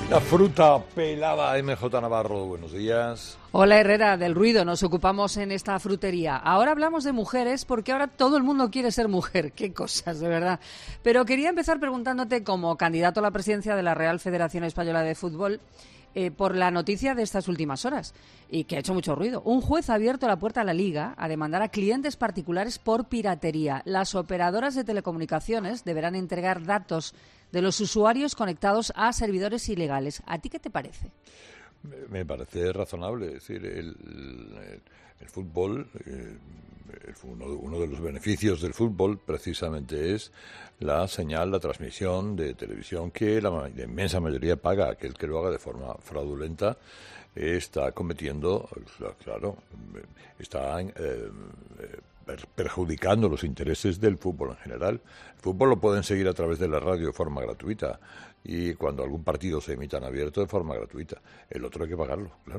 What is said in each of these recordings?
La fruta pelada. MJ Navarro, buenos días. Hola Herrera, del ruido nos ocupamos en esta frutería. Ahora hablamos de mujeres porque ahora todo el mundo quiere ser mujer. Qué cosas, de verdad. Pero quería empezar preguntándote, como candidato a la presidencia de la Real Federación Española de Fútbol, por la noticia de estas últimas horas, y que ha hecho mucho ruido. Un juez ha abierto la puerta a la Liga a demandar a clientes particulares por piratería. Las operadoras de telecomunicaciones deberán entregar datos de los usuarios conectados a servidores ilegales. ¿A ti qué te parece? Me parece razonable. Es decir, el fútbol, uno de los beneficios del fútbol precisamente es la señal, la transmisión de televisión que la inmensa mayoría paga. Aquel que lo haga de forma fraudulenta está cometiendo, claro, está perjudicando los intereses del fútbol en general. El fútbol lo pueden seguir a través de la radio de forma gratuita y cuando algún partido se emita en abierto de forma gratuita. El otro hay que pagarlo, claro.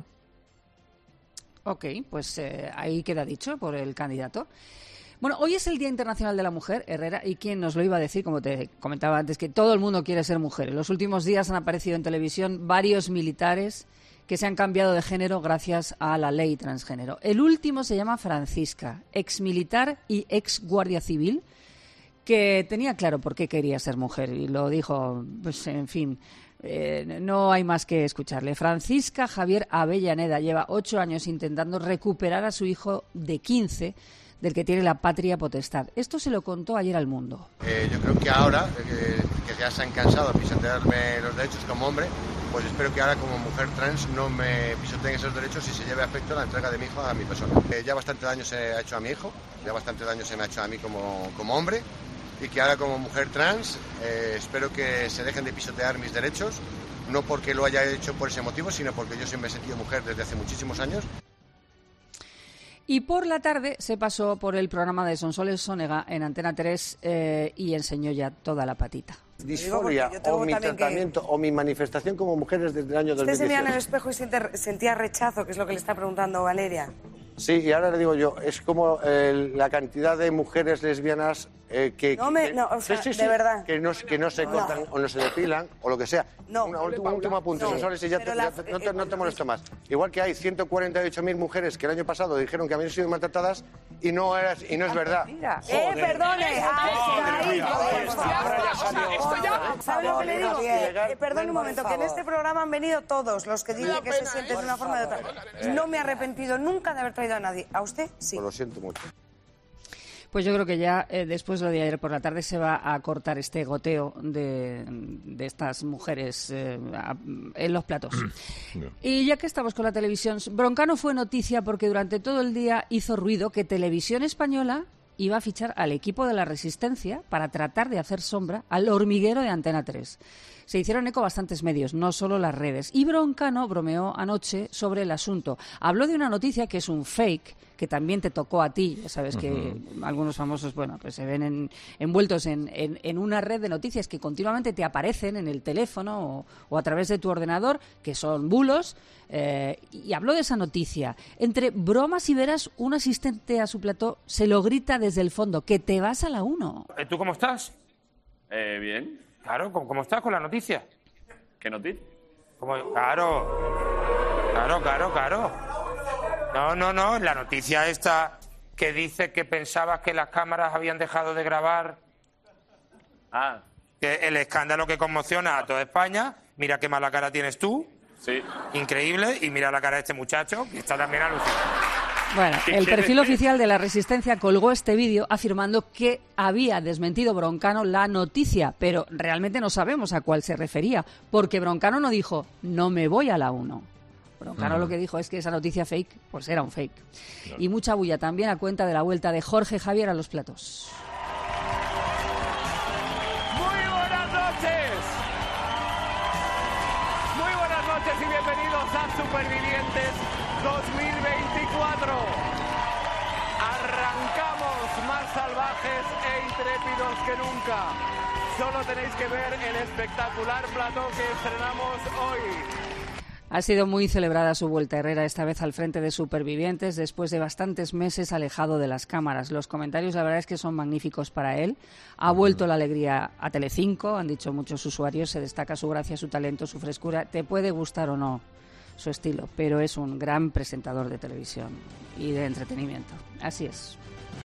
Ok, pues ahí queda dicho por el candidato. Bueno, hoy es el Día Internacional de la Mujer, Herrera, y quién nos lo iba a decir, como te comentaba antes, que todo el mundo quiere ser mujer. En los últimos días han aparecido en televisión varios militares que se han cambiado de género gracias a la ley transgénero. El último se llama Francisca, exmilitar y ex guardia civil, que tenía claro por qué quería ser mujer y lo dijo, pues en fin, no hay más que escucharle. Francisca Javier Avellaneda lleva 8 años intentando recuperar a su hijo de 15, del que tiene la patria potestad. Esto se lo contó ayer al Mundo. Yo creo que ahora, que ya se han cansado de pisotearme los derechos como hombre, pues espero que ahora como mujer trans no me pisoteen esos derechos y se lleve a efecto la entrega de mi hijo a mi persona. Ya bastante daño se ha hecho a mi hijo, ya bastante daño se me ha hecho a mí como hombre, y que ahora como mujer trans espero que se dejen de pisotear mis derechos, no porque lo haya hecho por ese motivo, sino porque yo siempre he sentido mujer desde hace muchísimos años. Y por la tarde se pasó por el programa de Sonsoles Sonega en Antena 3 y enseñó ya toda la patita. Disforia o mi tratamiento o mi manifestación como mujeres desde el año 2018. Usted se mira en el espejo y sentía rechazo, que es lo que le está preguntando Valeria. Sí, y ahora le digo yo, es como la cantidad de mujeres lesbianas que de verdad. Que no se cortan o no se depilan o lo que sea. Un último apunte, Sonsoles, y ya no te molesto más. Igual que hay 148.000 mujeres que el año pasado dijeron que habían sido maltratadas y no es verdad. Perdone. ¿Sabe lo que le digo? Perdone un momento, que en este programa han venido todos los que dicen que se sienten de una forma o de otra. No me he arrepentido nunca de haber traído a nadie. ¿A usted? Sí. Pues lo siento mucho. Pues yo creo que ya después de lo de ayer por la tarde se va a cortar este goteo de estas mujeres en los platos. Y ya que estamos con la televisión, Broncano fue noticia porque durante todo el día hizo ruido que Televisión Española iba a fichar al equipo de la Resistencia para tratar de hacer sombra al hormiguero de Antena 3. Se hicieron eco bastantes medios, no solo las redes. Y Broncano bromeó anoche sobre el asunto. Habló de una noticia que es un fake, que también te tocó a ti. Ya sabes que algunos famosos, bueno, pues se ven envueltos en una red de noticias que continuamente te aparecen en el teléfono o a través de tu ordenador, que son bulos. Y habló de esa noticia. Entre bromas y veras, un asistente a su plató se lo grita desde el fondo, que te vas a la 1. ¿Tú cómo estás? Bien. Claro, ¿cómo estás con la noticia? ¿Qué noticia? Claro. No, la noticia esta que dice que pensabas que las cámaras habían dejado de grabar. Que el escándalo que conmociona a toda España. Mira qué mala cara tienes tú. Sí. Increíble. Y mira la cara de este muchacho, que está también alucinado. Bueno, el perfil oficial de la Resistencia colgó este vídeo afirmando que había desmentido Broncano la noticia, pero realmente no sabemos a cuál se refería, porque Broncano no dijo, no me voy a la 1. Broncano lo que dijo es que esa noticia fake, pues era un fake. Claro. Y mucha bulla también a cuenta de la vuelta de Jorge Javier a los platos. Muy buenas noches y bienvenidos a Supervivientes 2024. Arrancamos más salvajes e intrépidos que nunca. Solo tenéis que ver el espectacular plató que estrenamos hoy. Ha sido muy celebrada su vuelta, Herrera, esta vez al frente de Supervivientes, después de bastantes meses alejado de las cámaras. Los comentarios, la verdad es que son magníficos para él. Ha vuelto la alegría a Telecinco, han dicho muchos usuarios, se destaca su gracia, su talento, su frescura. Te puede gustar o no su estilo, pero es un gran presentador de televisión y de entretenimiento. Así es.